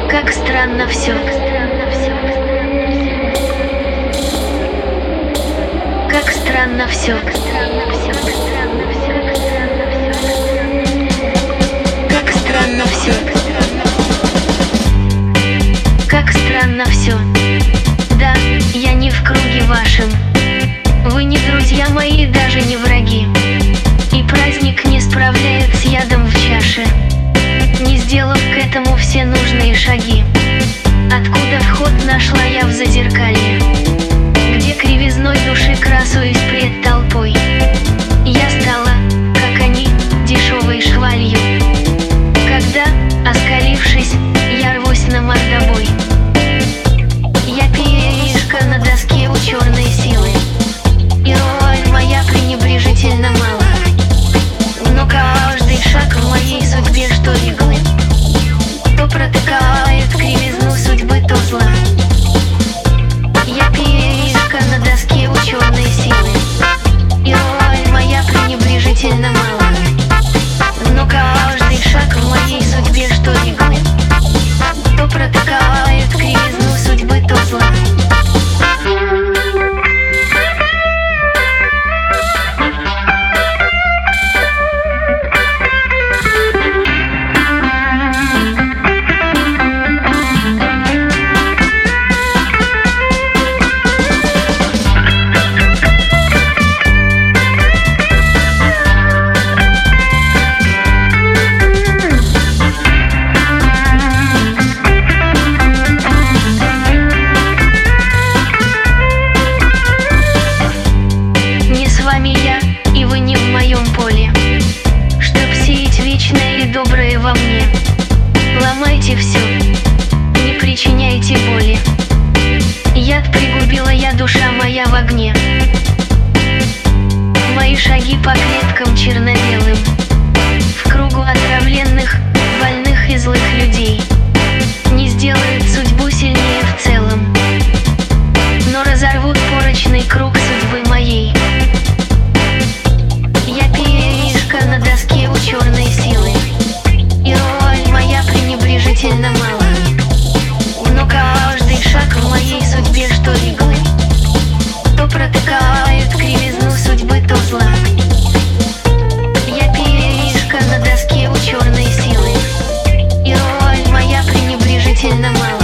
Как странно все. Как странно все. Как странно все. Как странно все. Да, я не в круге вашем. Вы не друзья мои, даже не враги. И праздник не справляет с ядом в чаше, не сделав к этому все нужные шаги. Откуда вход нашла я в зазеркалье, где кривизной души красуюсь пред толпой. Я стала, как они, дешевой швалью, когда, оскалившись, я рвусь на мордобой. Я пиявишка на доске у черной силы, и роль моя пренебрежительно мала. Но каждый шаг в моей судьбе, что иглы, то протыкает кривизну судьбы, то зла. Я пиявишка на доске у черной силы, и роль моя пренебрежительно мала. Но каждый шаг в моей судьбе, что иглы, то протыкает кривизну судьбы, то зла. Доброе во мне, ломайте все, не причиняйте боли. Яд пригубила я, душа моя в огне. Мои шаги по клеткам черно-белым, в кругу отравленных, больных и злых людей, не сделают судьбу сильнее в целом, но разорвут порочный круг судьбы моей. Я пиявишка на доске у черной силы, и роль моя пренебрежительно мала. Но каждый шаг в моей судьбе, что иглы, то протыкает кривизну судьбы, то зла. Я пиявишка на доске у черной силы, и роль моя пренебрежительно мала.